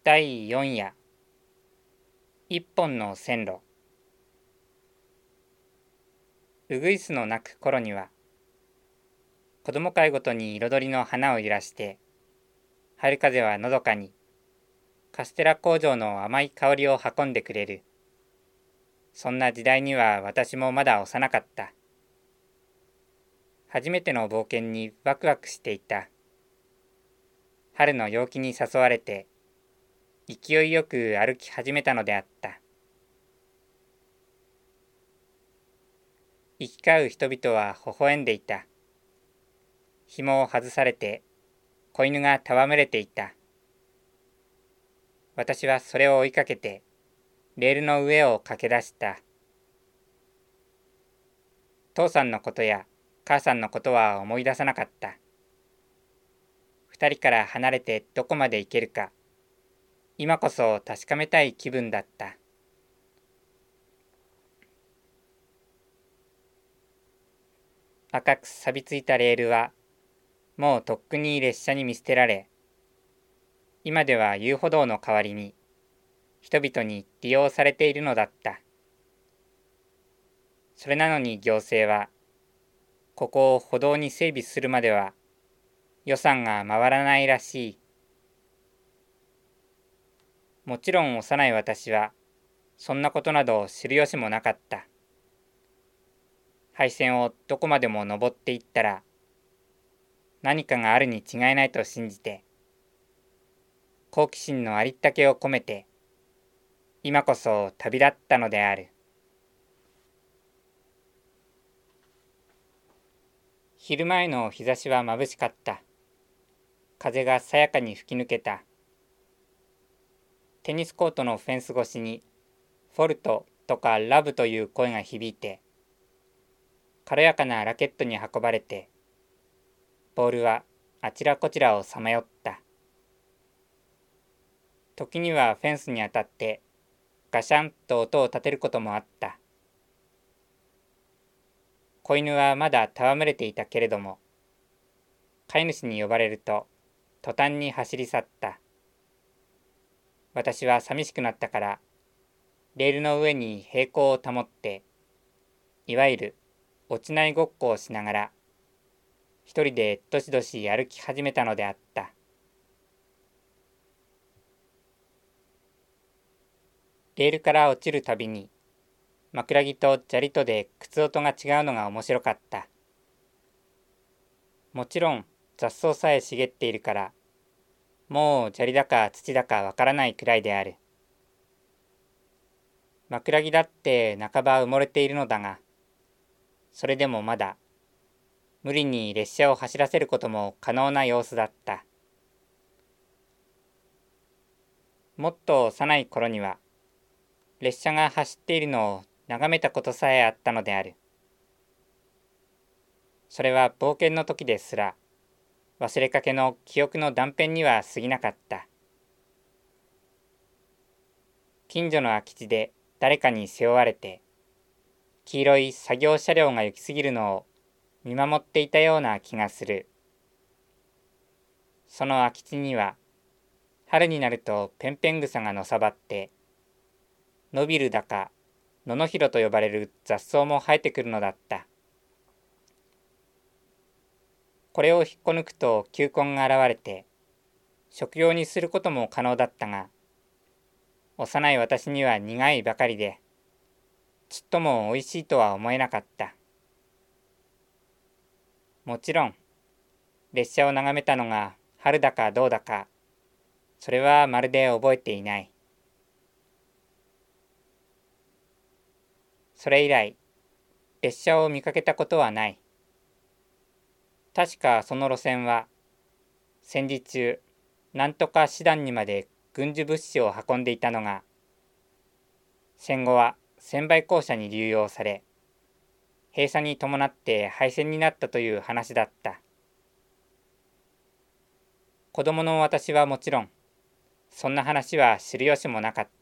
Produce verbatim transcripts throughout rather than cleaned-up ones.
だいよん夜一本の線路。ウグイスの鳴く頃には、子供会ごとに彩りの花を揺らして、春風はのどかに、カステラ工場の甘い香りを運んでくれる。そんな時代には私もまだ幼かった。初めての冒険にワクワクしていた。春の陽気に誘われて、勢いよく歩き始めたのであった。行き交う人々は微笑んでいた。紐を外されて子犬が戯れていた。私はそれを追いかけてレールの上を駆け出した。父さんのことや母さんのことは思い出さなかった。二人から離れてどこまで行けるか、今こそ確かめたい気分だった。赤く錆びついたレールはもうとっくに列車に見捨てられ、今では遊歩道の代わりに人々に利用されているのだった。それなのに行政はここを歩道に整備するまでは予算が回らないらしい。もちろん幼い私はそんなことなど知る由もなかった。配線をどこまでも登っていったら何かがあるに違いないと信じて、好奇心のありったけを込めて今こそ旅立ったのである。昼前の日差しは眩しかった。風がさやかに吹き抜けた。テニスコートのフェンス越しにフォルトとかラブという声が響いて、軽やかなラケットに運ばれて、ボールはあちらこちらをさまよった。時にはフェンスに当たってガシャンと音を立てることもあった。子犬はまだ戯れていたけれども、飼い主に呼ばれると途端に走り去った。私は寂しくなったから、レールの上に平行を保って、いわゆる落ちないごっこをしながら、一人でどしどし歩き始めたのであった。レールから落ちるたびに、枕木と砂利とで靴音が違うのが面白かった。もちろん雑草さえ茂っているから、もう砂利だか土だかわからないくらいである。枕木だって半ば埋もれているのだが、それでもまだ無理に列車を走らせることも可能な様子だった。もっと幼い頃には列車が走っているのを眺めたことさえあったのである。それは冒険の時ですら忘れかけの記憶の断片には過ぎなかった。近所の空き地で誰かに背負われて黄色い作業車両が行き過ぎるのを見守っていたような気がする。その空き地には春になるとペンペン草がのさばって、ノビルだか野々広と呼ばれる雑草も生えてくるのだった。これを引っこ抜くと球根が現れて、食用にすることも可能だったが、幼い私には苦いばかりで、ちっともおいしいとは思えなかった。もちろん、列車を眺めたのが春だかどうだか、それはまるで覚えていない。それ以来、列車を見かけたことはない。確かその路線は、戦時中、なんとか師団にまで軍需物資を運んでいたのが、戦後は専売公社に流用され、閉鎖に伴って廃線になったという話だった。子供の私はもちろん、そんな話は知る由もなかった。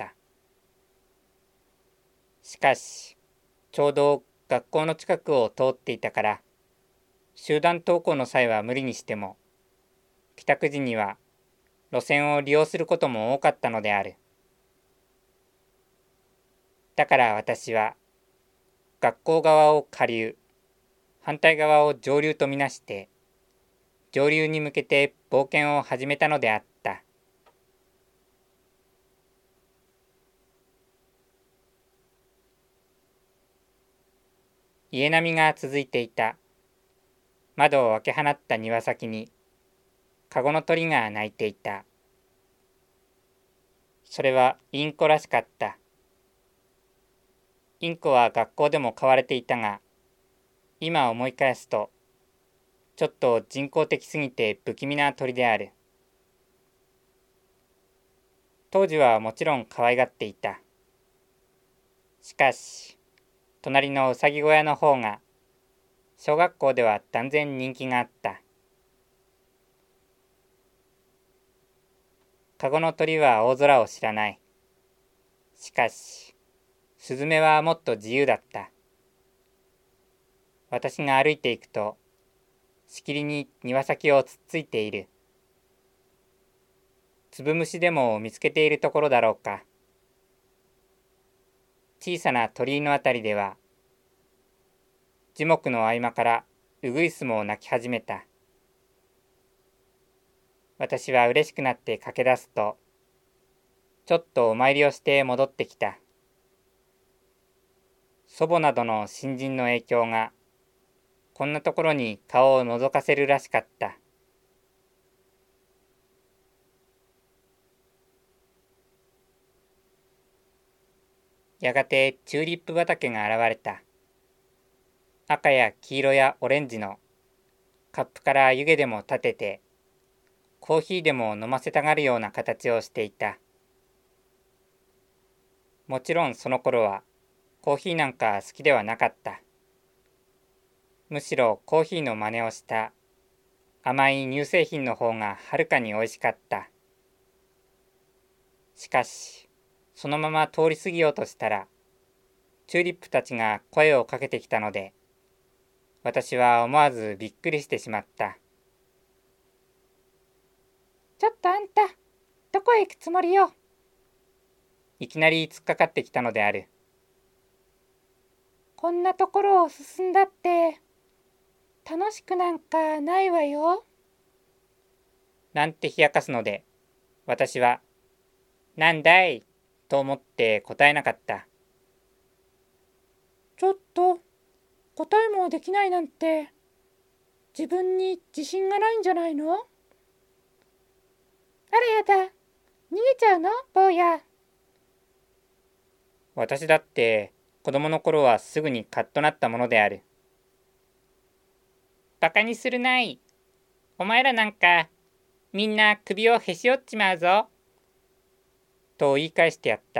しかし、ちょうど学校の近くを通っていたから、集団登校の際は無理にしても、帰宅時には路線を利用することも多かったのである。だから私は学校側を下流、反対側を上流とみなして、上流に向けて冒険を始めたのであった。家並みが続いていた。窓を開け放った庭先に、かごの鳥が鳴いていた。それはインコらしかった。インコは学校でも飼われていたが、今思い返すと、ちょっと人工的すぎて不気味な鳥である。当時はもちろん可愛がっていた。しかし、隣のうさぎ小屋の方が、小学校では断然人気があった。かごの鳥は大空を知らない。しかし、スズメはもっと自由だった。私が歩いていくと、しきりに庭先をつっついている。つぶむしでも見つけているところだろうか。小さな鳥居のあたりでは、樹木の合間からウグイスも鳴き始めた。私は嬉しくなって駆け出すと、ちょっとお参りをして戻ってきた。祖母などの新人の影響が、こんなところに顔を覗かせるらしかった。やがてチューリップ畑が現れた。赤や黄色やオレンジのカップから湯気でも立てて、コーヒーでも飲ませたがるような形をしていた。もちろんその頃はコーヒーなんか好きではなかった。むしろコーヒーの真似をした甘い乳製品の方がはるかにおいしかった。しかし、そのまま通り過ぎようとしたら、チューリップたちが声をかけてきたので、私は思わずびっくりしてしまった。ちょっとあんた、どこへ行くつもりよ。いきなり突っかかってきたのである。こんなところを進んだって、楽しくなんかないわよ。なんて冷やかすので、私は、なんだいと思って答えなかった。ちょっと、答えもできないなんて、自分に自信がないんじゃないの？あらやだ、逃げちゃうの坊や。私だって子供の頃はすぐにカッとなったものである。バカにするない。お前らなんかみんな首をへし折っちまうぞ。と言い返してやった。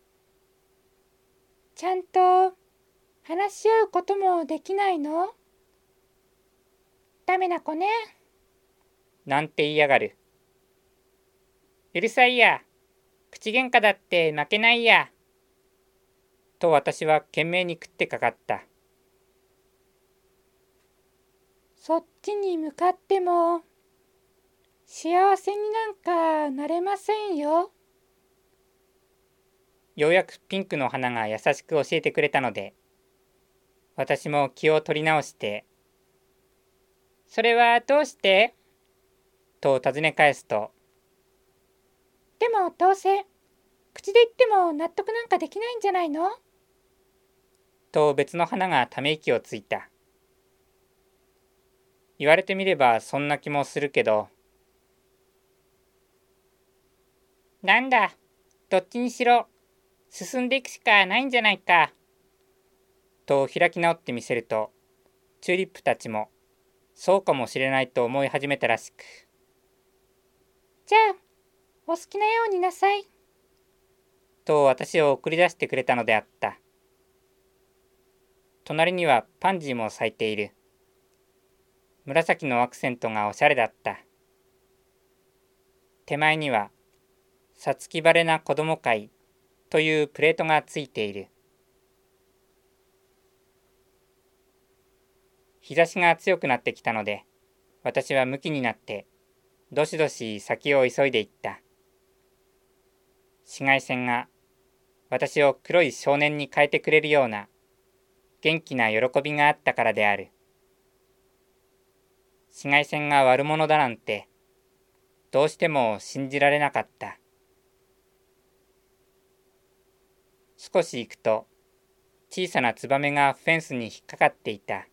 ちゃんと話し合うこともできないの？ダメな子ね。なんて言いやがる。うるさいや。口喧嘩だって負けないや。と私は懸命に食ってかかった。そっちに向かっても幸せになんかなれませんよ。ようやくピンクの花が優しく教えてくれたので、私も気を取り直して、それはどうして？と尋ね返すと、でもどうせ口で言っても納得なんかできないんじゃないの？と別の花がため息をついた。言われてみればそんな気もするけど、なんだ、どっちにしろ進んでいくしかないんじゃないか。と開き直ってみせると、チューリップたちもそうかもしれないと思い始めたらしく、じゃあお好きなようになさい。と私を送り出してくれたのであった。隣にはパンジーも咲いている。紫のアクセントがおしゃれだった。手前には、さつき晴れな子供会というプレートがついている。日差しが強くなってきたので、私は向きになって、 どしどし先を急いでいった。紫外線が私を黒い少年に変えてくれるような元気な喜びがあったからである。紫外線が悪者だなんてどうしても信じられなかった。少し行くと小さなツバメがフェンスに引っかかっていた。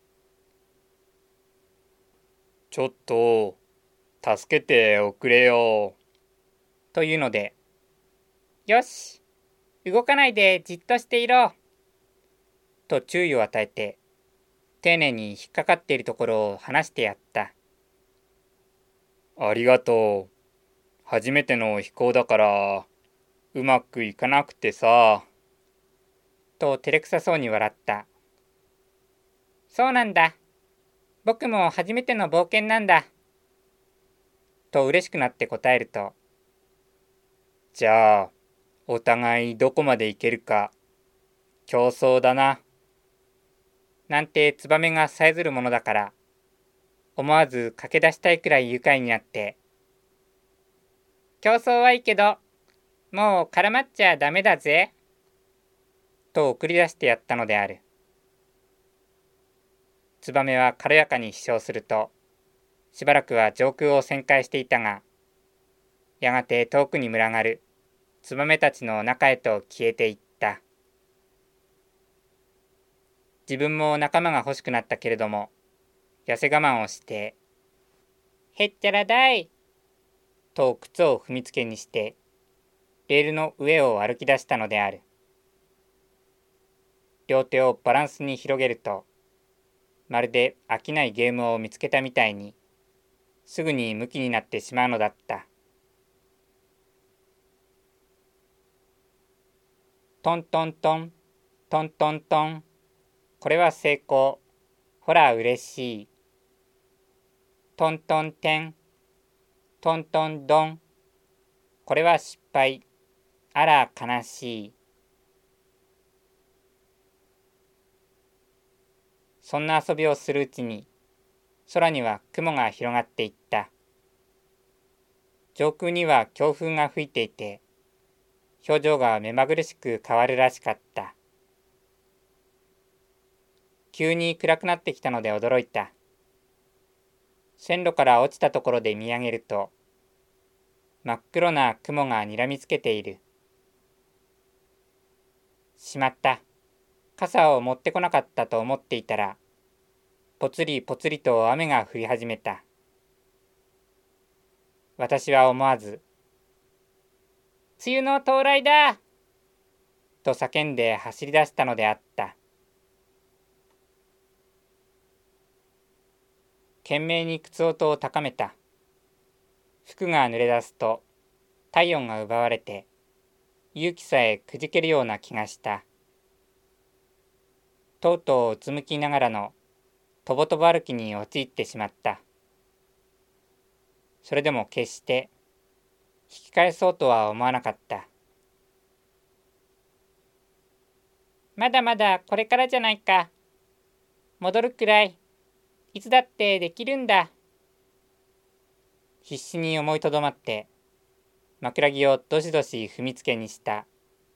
ちょっと助けておくれよ。というので、よし、動かないでじっとしていろ。と注意を与えて、丁寧に引っかかっているところを離してやった。ありがとう。初めての飛行だから、うまくいかなくてさ。と照れくさそうに笑った。そうなんだ。僕も初めての冒険なんだ。と嬉しくなって答えると、じゃあ、お互いどこまで行けるか、競争だな。なんてツバメがさえずるものだから、思わず駆け出したいくらい愉快になって、競争はいいけど、もう絡まっちゃダメだぜ。と送り出してやったのである。ツバメは軽やかに飛翔すると、しばらくは上空を旋回していたが、やがて遠くに群がるツバメたちの中へと消えていった。自分も仲間が欲しくなったけれども、痩せ我慢をして、へっちゃらだいと靴を踏みつけにして、レールの上を歩き出したのである。両手をバランスに広げると、まるで飽きないゲームを見つけたみたいに、すぐに向きになってしまうのだった。トントントン、トントントン。これは成功。ほら嬉しい。トントンテン、トントンドン。これは失敗。あら悲しい。そんな遊びをするうちに、空には雲が広がっていった。上空には強風が吹いていて、表情が目まぐるしく変わるらしかった。急に暗くなってきたので驚いた。線路から落ちたところで見上げると、真っ黒な雲がにらみつけている。しまった。傘を持ってこなかったと思っていたら、ぽつりぽつりと雨が降り始めた。私は思わず、梅雨の到来だと叫んで走り出したのであった。懸命に靴音を高めた。服が濡れ出すと体温が奪われて、勇気さえくじけるような気がした。とうとううつむきながらのとぼとぼ歩きに陥ってしまった。それでも決して引き返そうとは思わなかった。まだまだこれからじゃないか。戻るくらいいつだってできるんだ。必死に思いとどまって枕木をどしどし踏みつけにした。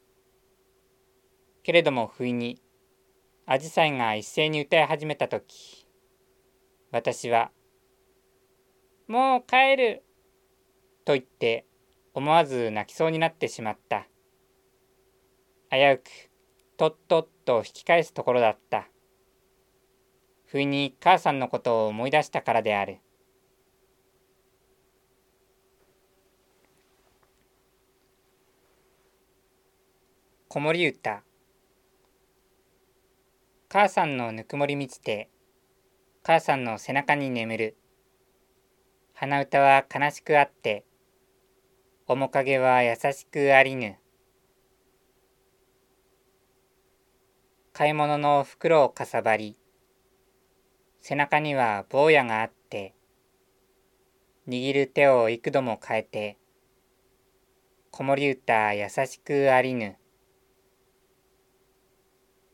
けれども不意にアジサイが一斉に歌い始めたとき、私はもう帰ると言って思わず泣きそうになってしまった。危うくとっとっと引き返すところだった。不意に母さんのことを思い出したからである。子守歌。母さんのぬくもり満ちて、母さんの背中に眠る。鼻歌は悲しくあって、面影は優しくありぬ。買い物の袋をかさばり、背中には坊やがあって、握る手を幾度も変えて、子守歌優しくありぬ。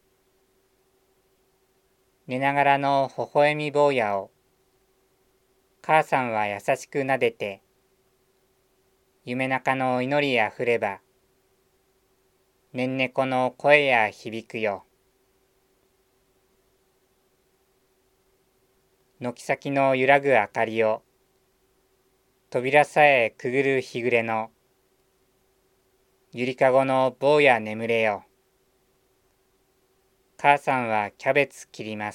寝ながらの微笑み坊やを、 母さんは優しくなでて、夢中の祈りあふれば、ねんねこの声や響くよ。軒先の揺らぐ明かりを、扉さえくぐる日暮れの、ゆりかごの坊や眠れよ。母さんはキャベツ切ります。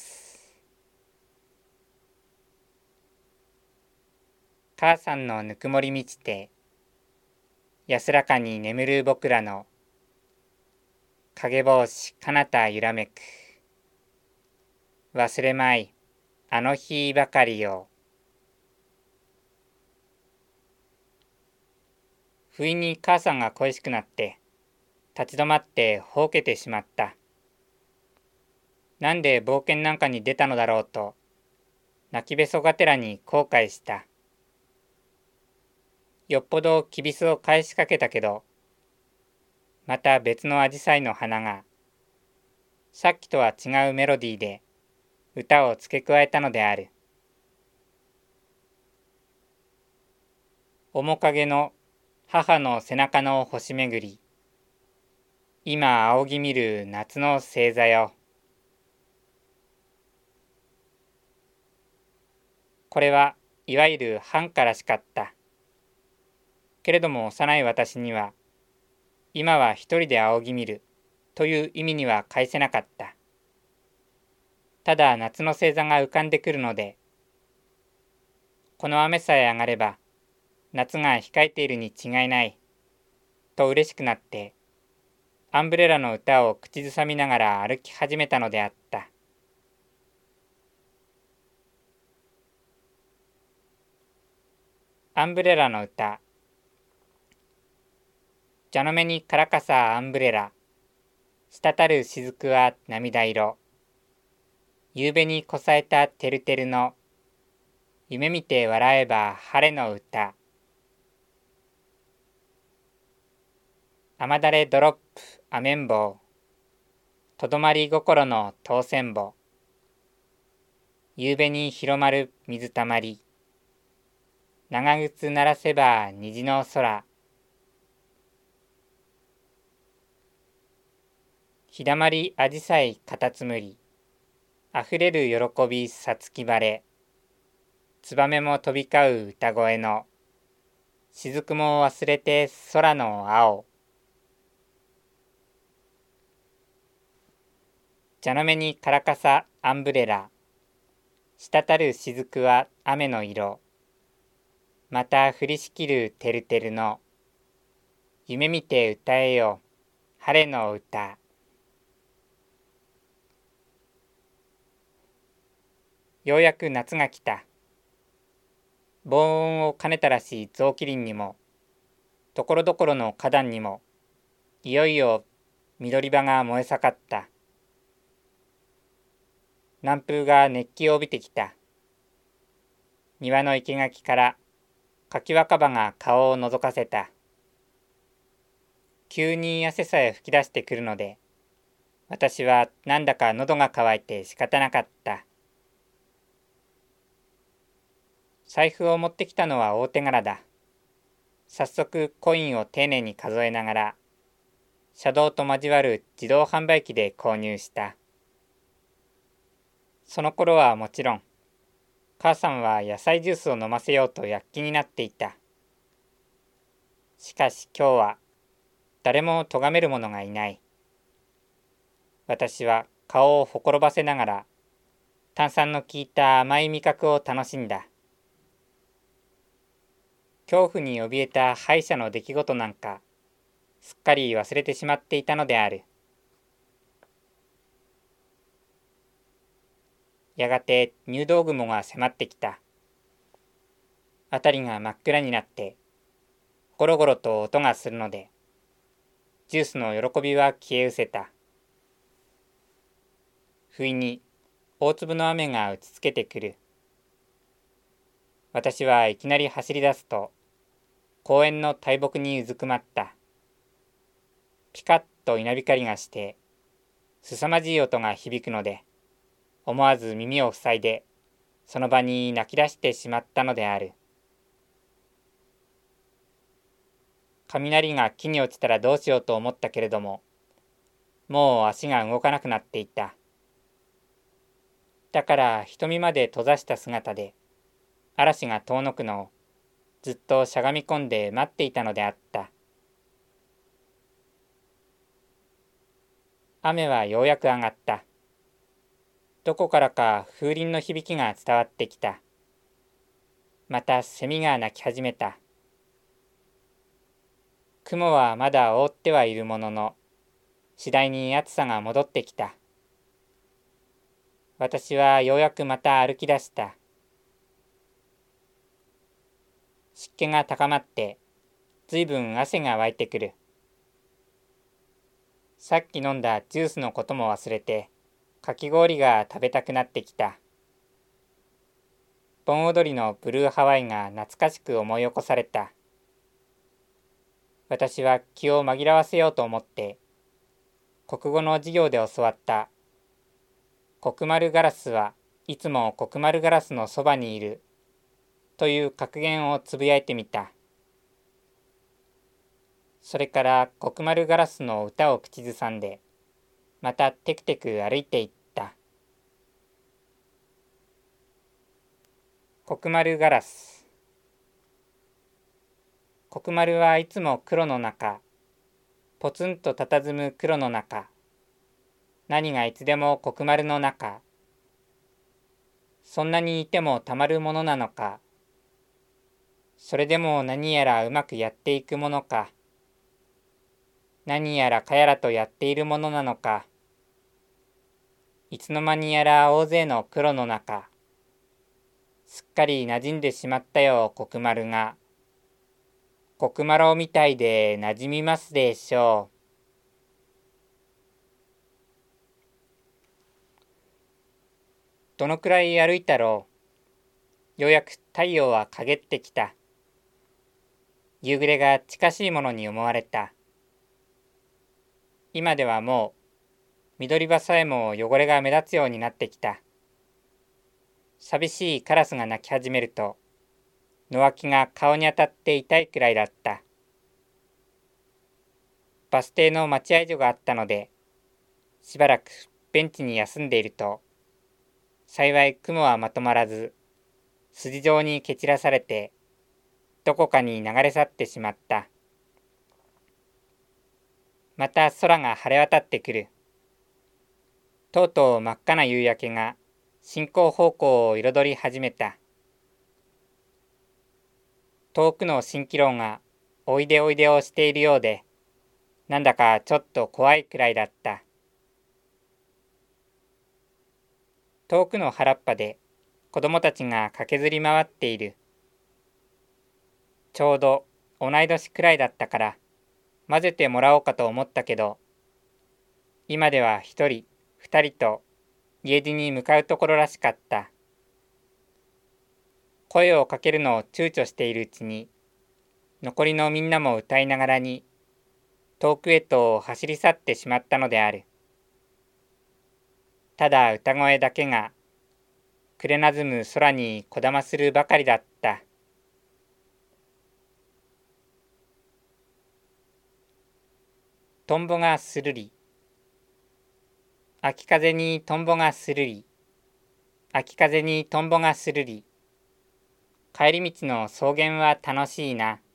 母さんのぬくもり満ちて、安らかに眠る僕らの、影帽子彼方揺らめく。忘れまい、あの日ばかりを。不意に母さんが恋しくなって、立ち止まってほうけてしまった。なんで冒険なんかに出たのだろうと、泣きべそがてらに後悔した。よっぽどきびすを返しかけたけど、また別のアジサイの花が、さっきとは違うメロディーで歌を付け加えたのである。面影の母の背中の星めぐり、今仰ぎ見る夏の星座よ。これはいわゆる半からしかった。けれども幼い私には、今は一人で仰ぎ見るという意味には返せなかった。ただ夏の星座が浮かんでくるので、この雨さえ上がれば夏が控えているに違いないと嬉しくなって、アンブレラの歌を口ずさみながら歩き始めたのであった。アンブレラの歌。蛇の目にからかさアンブレラ、滴る雫は涙色。夕べにこさえたてるてるの、夢見て笑えば晴れの歌。雨だれドロップアメンボウ、とどまり心の当選簿。夕べに広まる水たまり、長靴鳴らせば虹の空。日だまりあじさいかたつむり、あふれる喜びさつき晴れ。つばめも飛び交う歌声の、雫も忘れて空の青。蛇の目にからかさアンブレラ、滴る雫は雨の色。また降りしきるてるてるの、夢見て歌えよ晴れの歌。ようやく夏が来た。防音を兼ねたらしい雑木林にも、ところどころの花壇にも、いよいよ緑葉が燃え盛った。南風が熱気を帯びてきた。庭の生垣から柿若葉が顔を覗かせた。急に汗さえ吹き出してくるので、私はなんだか喉が渇いて仕方なかった。財布を持ってきたのは大手柄だ。早速コインを丁寧に数えながら、車道と交わる自動販売機で購入した。その頃はもちろん、母さんは野菜ジュースを飲ませようと躍起になっていた。しかし今日は誰も咎める者がいない。私は顔をほころばせながら、炭酸の効いた甘い味覚を楽しんだ。恐怖に怯えた歯医者の出来事なんか、すっかり忘れてしまっていたのである。やがて入道雲が迫ってきた。あたりが真っ暗になって、ゴロゴロと音がするので、ジュースの喜びは消え失せた。不意に大粒の雨が打ちつけてくる。私はいきなり走り出すと、公園の大木にうずくまった。ピカッと稲光がして、凄まじい音が響くので、思わず耳を塞いで、 その場に泣き出してしまったのである。雷が木に落ちたらどうしようと思ったけれども、もう足が動かなくなっていた。だから瞳まで閉ざした姿で嵐が遠のくのをずっとしゃがみ込んで待っていたのであった。雨はようやく上がった。どこからか風鈴の響きが伝わってきた。また蝉が鳴き始めた。雲はまだ覆ってはいるものの、次第に暑さが戻ってきた。私はようやくまた歩き出した。湿気が高まって、ずいぶん汗が湧いてくる。さっき飲んだジュースのことも忘れて、かき氷が食べたくなってきた。盆踊りのブルーハワイが懐かしく思い起こされた。私は気を紛らわせようと思って、国語の授業で教わった国丸ガラスはいつも国丸ガラスのそばにいるという格言をつぶやいてみた。それから国丸ガラスの歌を口ずさんで、またテクテク歩いていった。国丸ガラス。国丸はいつも黒の中、ポツンと佇む黒の中、何がいつでも国丸の中、そんなにいてもたまるものなのか、それでも何やらうまくやっていくものか、何やらかやらとやっているものなのか、いつの間にやら大勢の黒の中、すっかり馴染んでしまったよ国丸が、国丸みたいで馴染みますでしょう。どのくらい歩いたろう。ようやく太陽は陰ってきた。夕暮れが近しいものに思われた。今ではもう緑葉さえも汚れが目立つようになってきた。寂しいカラスが鳴き始めると、野脇が顔に当たって痛いくらいだった。バス停の待合所があったので、しばらくベンチに休んでいると、幸い雲はまとまらず、筋状に蹴散らされて、どこかに流れ去ってしまった。また空が晴れ渡ってくる。とうとう真っ赤な夕焼けが進行方向を彩り始めた。遠くの蜃気楼がおいでおいでをしているようで、なんだかちょっと怖いくらいだった。遠くの原っぱで子供たちが駆けずり回っている。ちょうど同い年くらいだったから混ぜてもらおうかと思ったけど、今では一人二人と家路に向かうところらしかった。声をかけるのを躊躇しているうちに、残りのみんなも歌いながらに遠くへと走り去ってしまったのである。ただ歌声だけがくれなずむ空にこだまするばかりだった。トンボがするり。秋風にトンボがするり。秋風にトンボがするり。帰り道の草原は楽しいな。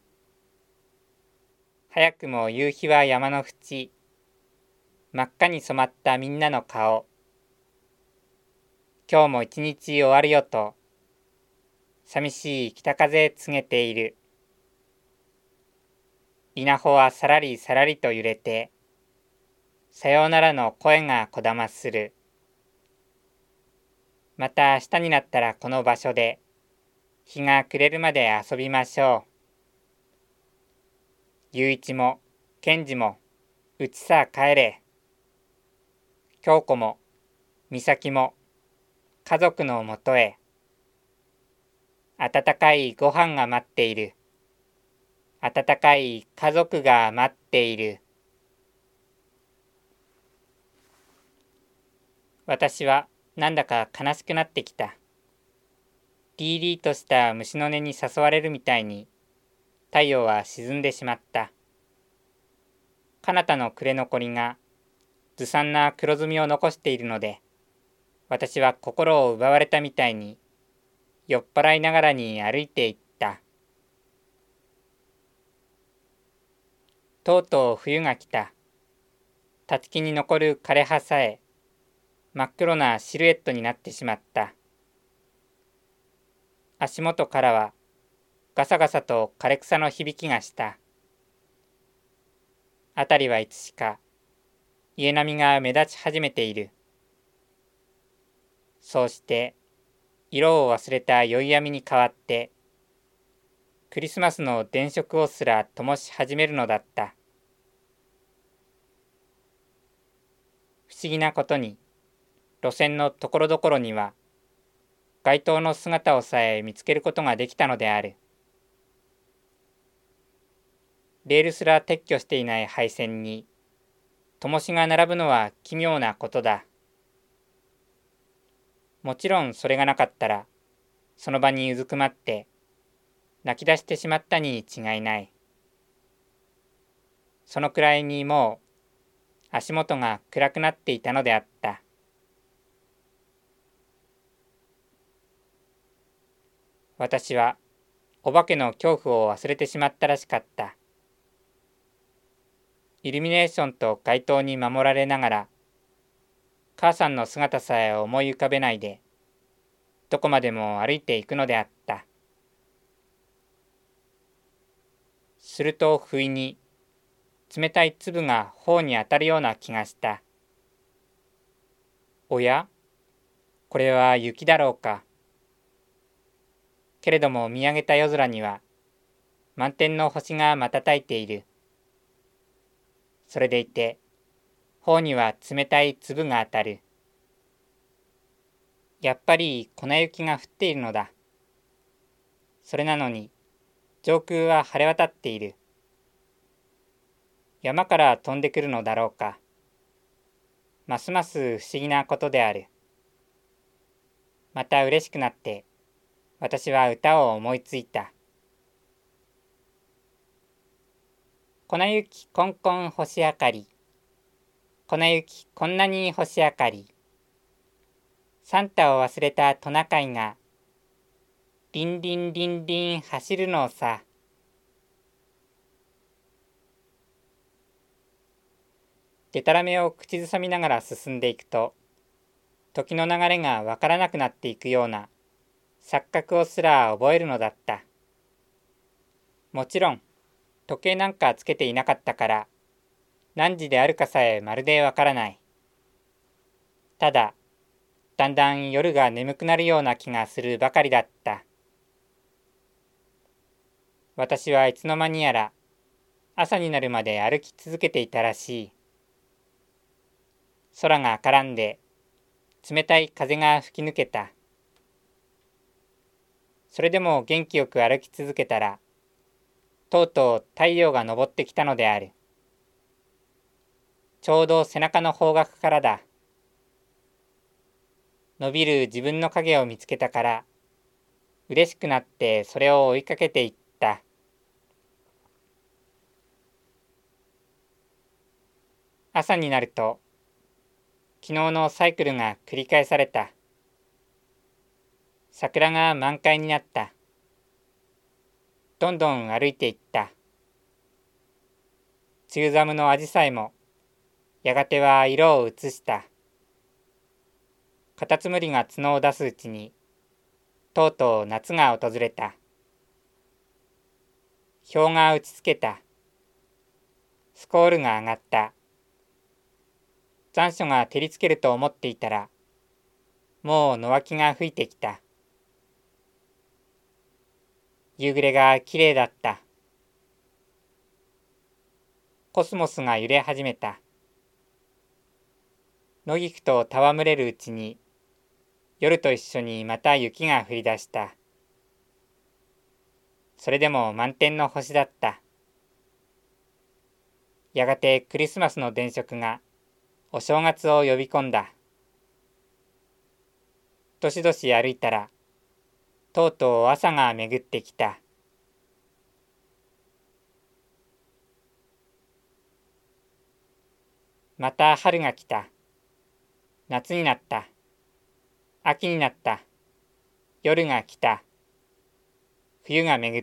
早くも夕日は山の縁。真っ赤に染まったみんなの顔。今日も一日終わるよと、寂しい北風告げている。稲穂はさらりさらりと揺れて、さようならの声がこだまする。また明日になったらこの場所で、日が暮れるまで遊びましょう。雄一も、健二も、うちさ帰れ。京子も、美咲も、家族のもとへ。温かいご飯が待っている。温かい家族が待っている。私はなんだか悲しくなってきた。 リーリーとした虫の音に誘われるみたいに、太陽は沈んでしまった。彼方の暮れ残りがずさんな黒ずみを残しているので、私は心を奪われたみたいに酔っ払いながらに歩いていった。とうとう冬が来た。立ち木に残る枯れ葉さえ真っ黒なシルエットになってしまった。足元からはガサガサと枯れ草の響きがした。あたりはいつしか家並みが目立ち始めている。そうして色を忘れた宵闇に変わってクリスマスの電飾をすら灯し始めるのだった。不思議なことに路線のところどころには街灯の姿をさえ見つけることができたのである。レールすら撤去していない廃線に灯しが並ぶのは奇妙なことだ。もちろんそれがなかったらその場にうずくまって泣き出してしまったに違いない。そのくらいにもう足元が暗くなっていたのであった。私はお化けの恐怖を忘れてしまったらしかった。イルミネーションと街灯に守られながら、母さんの姿さえ思い浮かべないで、どこまでも歩いていくのであった。すると不意に、冷たい粒が頬に当たるような気がした。おや、これは雪だろうか。けれども見上げた夜空には、満天の星が瞬いている。それでいて、頬には冷たい粒が当たる。やっぱり粉雪が降っているのだ。それなのに、上空は晴れ渡っている。山から飛んでくるのだろうか。ますます不思議なことである。また嬉しくなって、私は歌を思いついた。粉雪こんこん星明かり。粉雪こんなに星明かり。サンタを忘れたトナカイが、リンリンリンリン走るのさ。でたらめを口ずさみながら進んでいくと、時の流れがわからなくなっていくような錯覚をすら覚えるのだった。もちろん、時計なんかつけていなかったから、何時であるかさえまるでわからない。ただ、だんだん夜が眠くなるような気がするばかりだった。私はいつの間にやら朝になるまで歩き続けていたらしい。空が赤らんで冷たい風が吹き抜けた。それでも元気よく歩き続けたら、とうとう太陽が昇ってきたのである。ちょうど背中の方角からだ。伸びる自分の影を見つけたから、嬉しくなってそれを追いかけていった。朝になると、昨日のサイクルが繰り返された。桜が満開になった。どんどん歩いていった。梅雨寒のアジサイも、やがては色を移した。カタツムリが角を出すうちに、とうとう夏が訪れた。氷が打ちつけた。スコールが上がった。残暑が照りつけると思っていたら、もう野脇が吹いてきた。夕暮れがきれいだった。コスモスが揺れ始めた。野菊と戯れるうちに、夜と一緒にまた雪が降り出した。それでも満天の星だった。やがてクリスマスの電飾がお正月を呼び込んだ。どしどし歩いたら、 とうとう朝が巡ってきた。また春が来た。夏になった。秋になった。夜が来た。冬が巡った。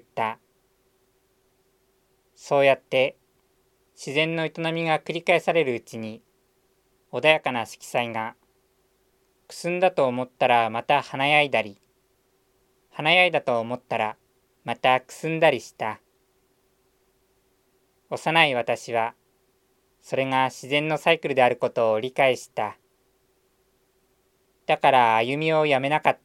そうやって自然の営みが繰り返されるうちに、穏やかな色彩がくすんだと思ったらまた華やいだり、華やいだと思ったらまたくすんだりした。幼い私はそれが自然のサイクルであることを理解した。だから歩みをやめなかった。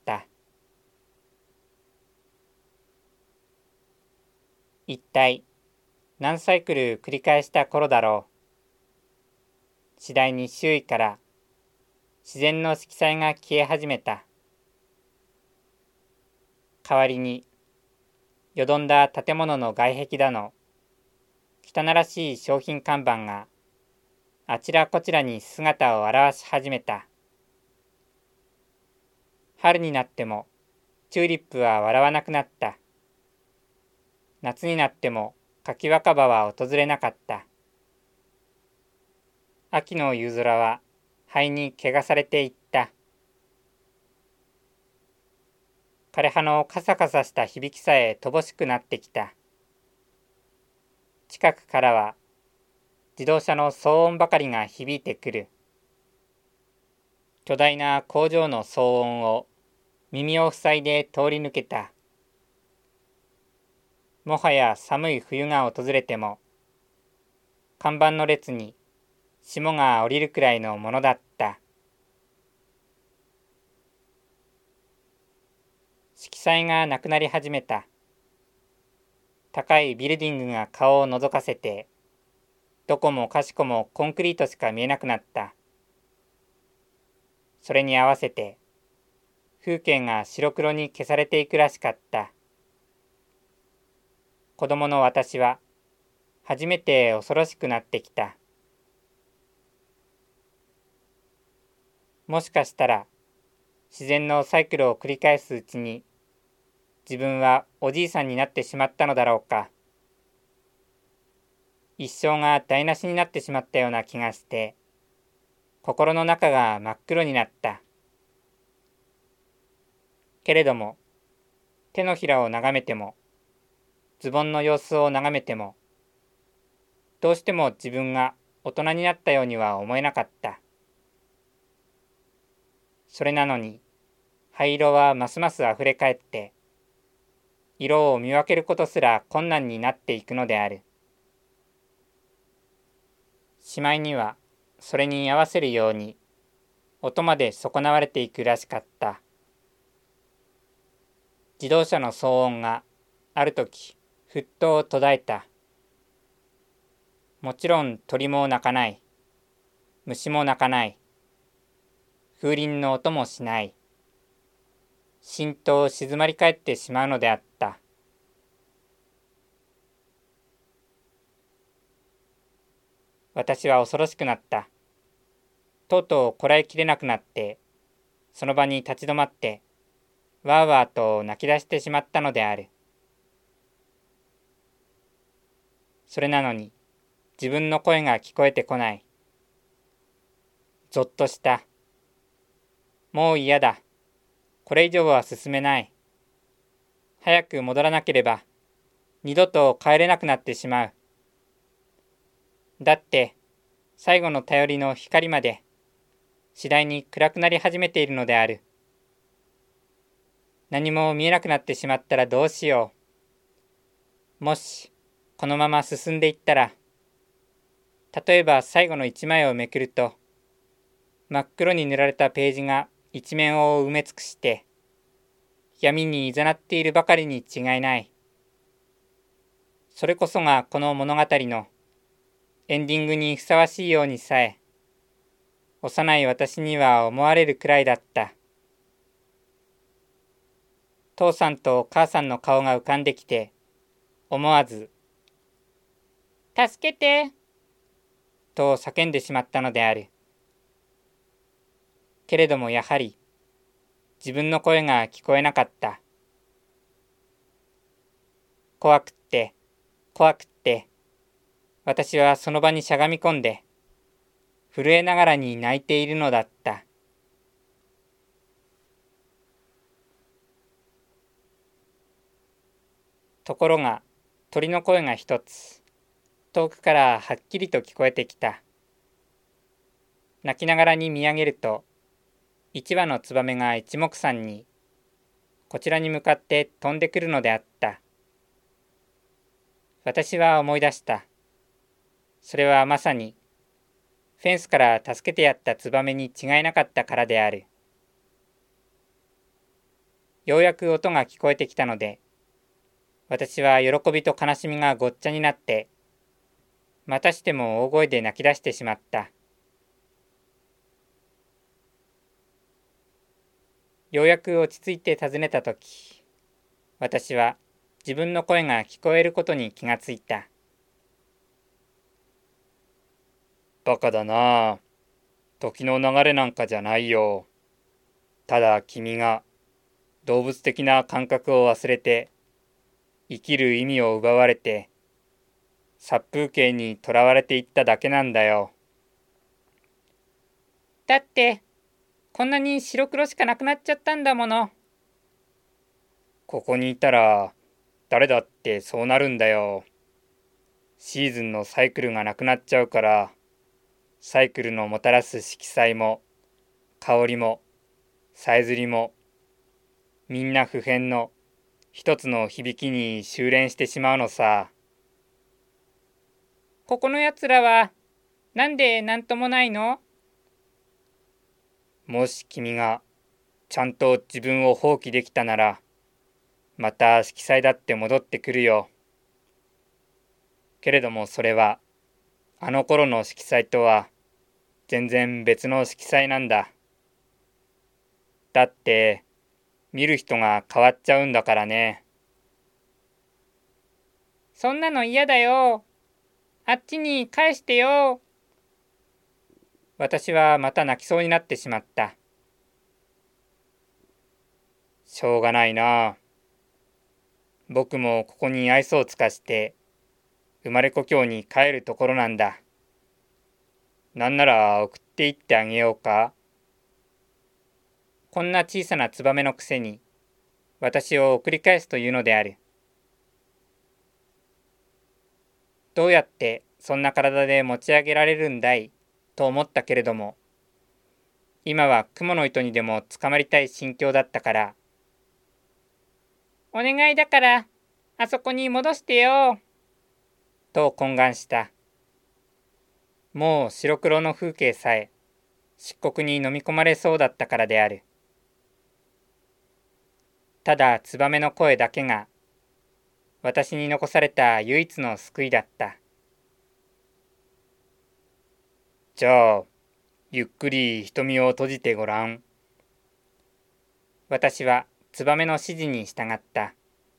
一体何サイクル繰り返した頃だろう。次第に周囲から自然の色彩が消え始めた。代わりによどんだ建物の外壁だの汚らしい商品看板があちらこちらに姿を現し始めた。春になってもチューリップは笑わなくなった。夏になっても柿若葉は訪れなかった。秋の夕空は灰に汚されていった。枯葉のカサカサした響きさえ乏しくなってきた。近くからは自動車の騒音ばかりが響いてくる。巨大な工場の騒音を耳を塞いで通り抜けた。もはや寒い冬が訪れても、看板の列に霜が降りるくらいのものだった。色彩がなくなり始めた。高いビルディングが顔を覗かせて、どこもかしこもコンクリートしか見えなくなった。それに合わせて、風景が白黒に消されていくらしかった。子供の私は、初めて恐ろしくなってきた。もしかしたら、自然のサイクルを繰り返すうちに、自分はおじいさんになってしまったのだろうか。一生が台無しになってしまったような気がして、心の中が真っ黒になった。けれども、手のひらを眺めても、ズボンの様子を眺めても、どうしても自分が大人になったようには思えなかった。それなのに、灰色はますますあふれかえって、色を見分けることすら困難になっていくのである。しまいには、それに合わせるように、音まで損なわれていくらしかった。自動車の騒音があるとき、ふっと途絶えた。もちろん鳥も鳴かない。虫も鳴かない。風鈴の音もしない。しんと静まり返ってしまうのであった。私は恐ろしくなった。とうとうこらえきれなくなって、その場に立ち止まって、わーわーと泣き出してしまったのである。それなのに、自分の声が聞こえてこない。ぞっとした。もう嫌だ。これ以上は進めない。早く戻らなければ、二度と帰れなくなってしまう。だって、最後の頼りの光まで、次第に暗くなり始めているのである。何も見えなくなってしまったらどうしよう。もし、このまま進んでいったら、例えば最後の一枚をめくると、真っ黒に塗られたページが一面を埋め尽くして、闇にいざなっているばかりに違いない。それこそがこの物語のエンディングにふさわしいようにさえ、幼い私には思われるくらいだった。父さんと母さんの顔が浮かんできて、思わず、助けてと叫んでしまったのである。けれどもやはり、自分の声が聞こえなかった。 怖くって、怖くって、私はその場にしゃがみ込んで、震えながらに泣いているのだった。ところが、鳥の声が一つ、遠くからはっきりと聞こえてきた。泣きながらに見上げると、一羽のツバメが一目散に、こちらに向かって飛んでくるのであった。私は思い出した。それはまさに、フェンスから助けてやったツバメに違いなかったからである。ようやく音が聞こえてきたので、私は喜びと悲しみがごっちゃになって、またしても大声で泣き出してしまった。ようやく落ち着いて尋ねたとき、私は自分の声が聞こえることに気がついた。バカだなあ。時の流れなんかじゃないよ。ただ君が動物的な感覚を忘れて、生きる意味を奪われて、殺風景にとらわれていっただけなんだよ。だって、こんなに白黒しかなくなっちゃったんだもの。ここにいたら、誰だってそうなるんだよ。シーズンのサイクルがなくなっちゃうから、サイクルのもたらす色彩も、香りも、さえずりも、みんな不変の一つの響きに修練してしまうのさ。ここのやつらは、なんでなんともないの？もし君がちゃんと自分を放棄できたなら、また色彩だって戻ってくるよ。けれどもそれは、あの頃の色彩とは全然別の色彩なんだ。だって、見る人が変わっちゃうんだからね。そんなの嫌だよ。あっちに返してよ。私はまた泣きそうになってしまった。しょうがないな。僕もここに愛想を尽かして生まれ故郷に帰るところなんだ。なんなら送って行ってあげようか。こんな小さなツバメのくせに私を送り返すというのである。どうやってそんな体で持ち上げられるんだいと思ったけれども、今は雲の糸にでも捕まりたい心境だったから、お願いだからあそこに戻してよと懇願した。もう白黒の風景さえ漆黒に飲み込まれそうだったからである。ただツバメの声だけが私に残された唯一の救いだった。じゃあ、ゆっくり瞳を閉じてごらん。私はツバメの指示に従った。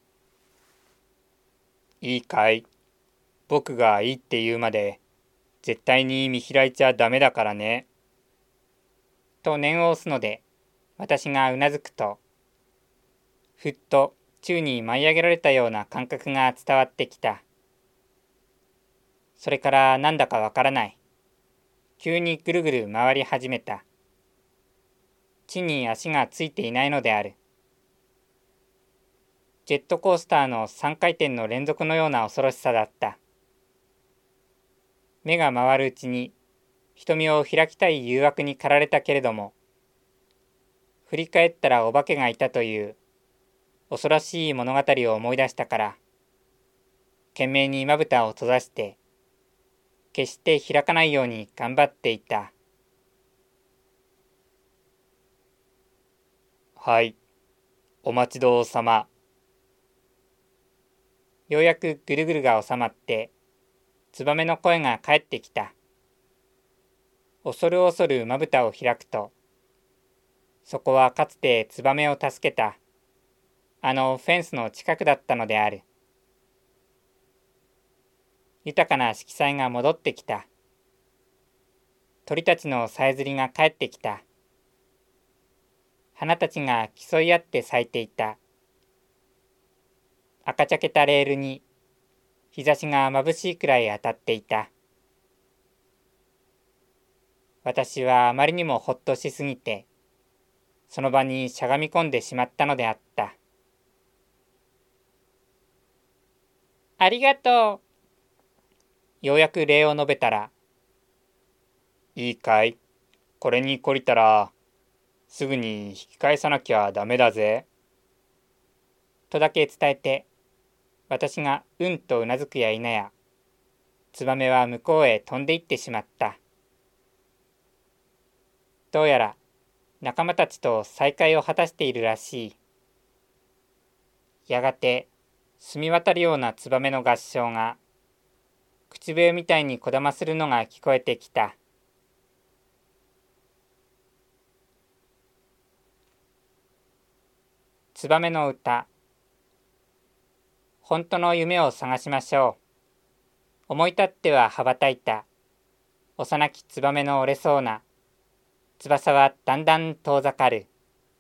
いいかい？僕がいいって言うまで絶対に見開いちゃダメだからね。と念を押すので、私がうなずくと、ふっと宙に舞い上げられたような感覚が伝わってきた。それからなんだかわからない。急にぐるぐる回り始めた。地に足がついていないのである。ジェットコースターのさんかい転の連続のような恐ろしさだった。目が回るうちに瞳を開きたい誘惑に駆られたけれども、振り返ったらお化けがいたという恐ろしい物語を思い出したから、懸命にまぶたを閉ざして、決して開かないように頑張っていた。はい、お待ちどうさま。ようやくぐるぐるが収まって、ツバメの声が返ってきた。恐る恐るまぶたを開くと、そこはかつてツバメを助けた、あのフェンスの近くだったのである。豊かな色彩が戻ってきた。鳥たちのさえずりが帰ってきた。花たちが競い合って咲いていた。 赤茶けたレールに日差しが眩しいくらい当たっていた。私はあまりにもほっとしすぎて、その場にしゃがみ込んでしまったのであった。ありがとう。ようやく礼を述べたら、いいかい、これに懲りたら、すぐに引き返さなきゃダメだぜ。とだけ伝えて、私がうんとうなずくや否や、ツバメは向こうへ飛んで行ってしまった。どうやら仲間たちと再会を果たしているらしい。やがて澄み渡るようなツバメの合唱が、口笛みたいにこだまするのが聞こえてきた。ツバメの歌。本当の夢を探しましょう。思い立っては羽ばたいた幼きツバメの折れそうな翼はだんだん遠ざかる。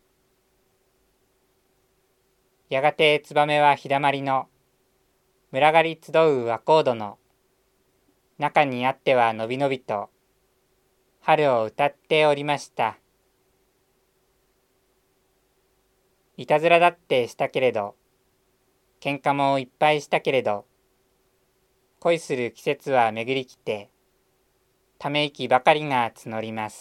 やがてツバメは日だまりの群がり集う和コードの中にあってはのびのびと春を歌っておりました。いたずらだってしたけれど、喧嘩もいっぱいしたけれど、恋する季節は巡りきて、ため息ばかりが募ります。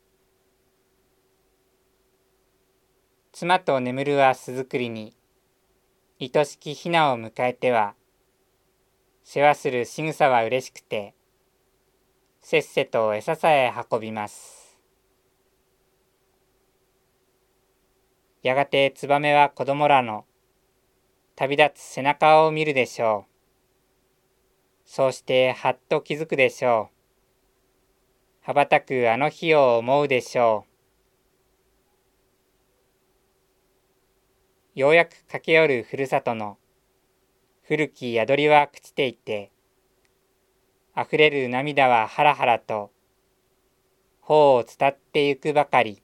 妻と眠るは巣作りに、愛しき雛を迎えては、世話する仕草は嬉しくて、せっせと餌さえ運びます。やがてツバメは子供らの旅立つ背中を見るでしょう。そうしてはっと気づくでしょう。羽ばたくあの日を思うでしょう。ようやく駆け寄るふるさとの古き宿りは朽ちていて、あふれる涙はハラハラと頬を伝ってゆくばかり。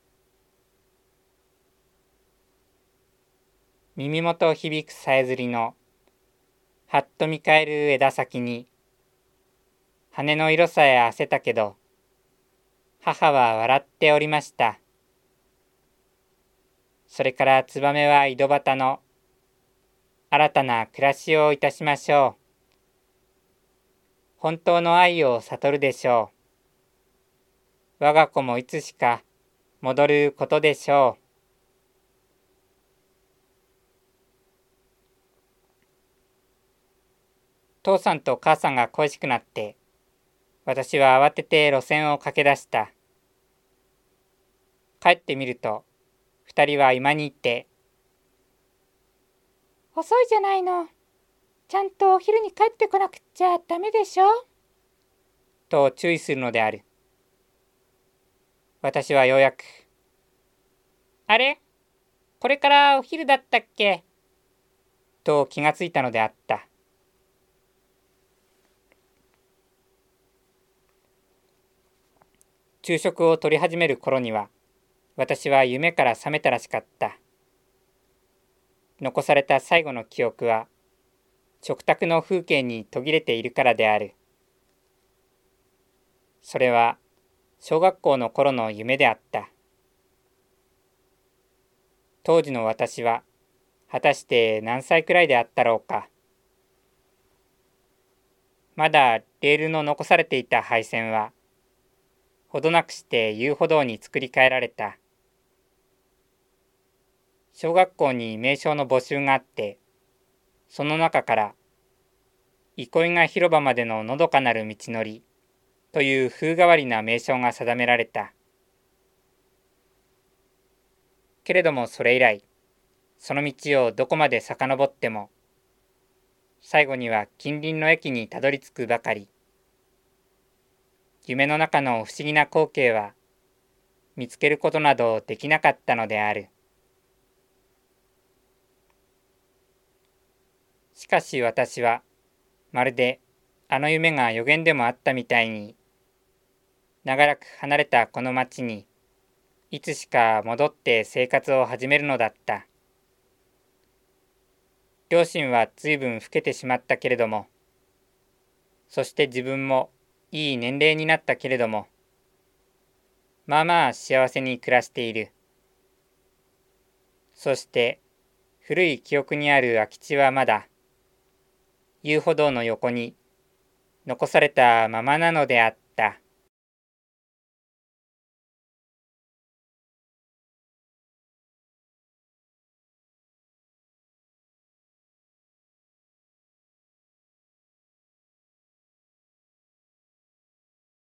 耳元響くさえずりのはっと見返る枝先に、羽の色さえ褪せたけど、母は笑っておりました。それからツバメは井戸端の新たな暮らしをいたしましょう。本当の愛を悟るでしょう。我が子もいつしか戻ることでしょう。父さんと母さんが恋しくなって、私は慌てて路線を駆け出した。帰ってみると、二人は居間に行って、遅いじゃないの。ちゃんとお昼に帰ってこなくっちゃダメでしょと注意するのである。私はようやく、あれ、これからお昼だったっけと気がついたのであった。昼食を取り始める頃には、私は夢から覚めたらしかった。残された最後の記憶は、食卓の風景に途切れているからである。それは、小学校の頃の夢であった。当時の私は、果たして何歳くらいであったろうか。まだレールの残されていた配線は、ほどなくして遊歩道に作り変えられた。小学校に名称の募集があって、その中から、憩いが広場までののどかなる道のりという風変わりな名称が定められた。けれどもそれ以来、その道をどこまで遡っても、最後には近隣の駅にたどり着くばかり。夢の中の不思議な光景は、見つけることなどできなかったのである。しかし私は、まるであの夢が予言でもあったみたいに、長らく離れたこの町に、いつしか戻って生活を始めるのだった。 両親はずいぶん老けてしまったけれども、そして自分もいい年齢になったけれども、まあまあ幸せに暮らしている。そして古い記憶にある空き地はまだ遊歩道の横に残されたままなのであった。